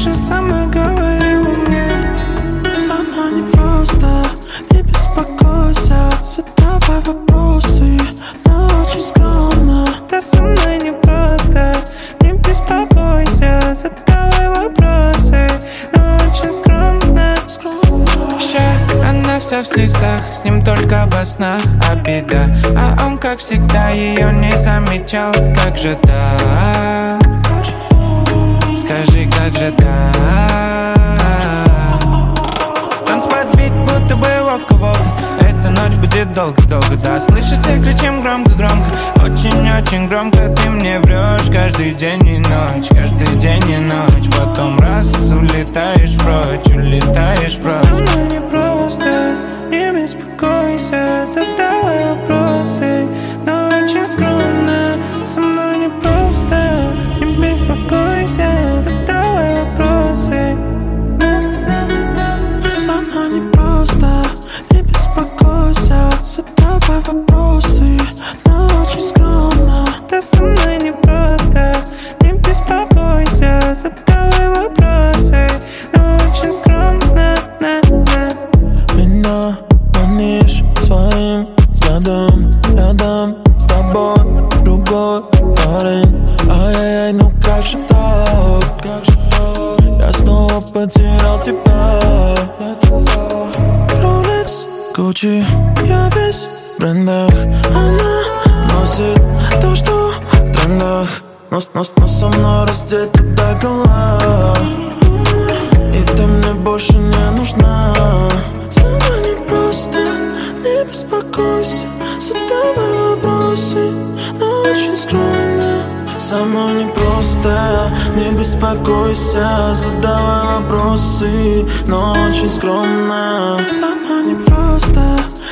же сама говорила мне: со мной непросто, не беспокойся, задавай вопросы, но очень скромно. Да со мной непросто, не беспокойся, задавай вопросы, но очень скромно. Она вся в слезах, с ним только во снах обида, а он, как всегда, ее не замечал. Как же так? Скажи, как же так? Танцпад бит, будто бы вока-вока. Эта ночь будет долго-долго, да. Слышится, кричим громко-громко, очень-очень громко. Ты мне врешь каждый день и ночь, каждый день и ночь. Потом раз улетаешь прочь, улетаешь прочь. Со мной непросто, не беспокойся, задавай вопросы, но очень скромно. Со мной непросто, не беспокойся, задавай вопросы. Со мной непросто, не беспокойся, задавай вопросы, но очень скромно. Да со мной непросто, не беспокойся, задавай вопросы, но очень скромно. Меня манишь своим взглядом, рядом с тобой другой парень. Ай-яй-яй, ну как же так? Я снова потерял тебя. Rolex, Gucci, я весь в брендах. Она носит то, что в трендах, но со мной раздета до гола. И ты мне больше не нужна. Со мной непросто, не беспокойся, задавай вопросы, но очень скромно. Со мной непросто, не беспокойся, задавай вопросы, но очень скромно. Со мной непросто,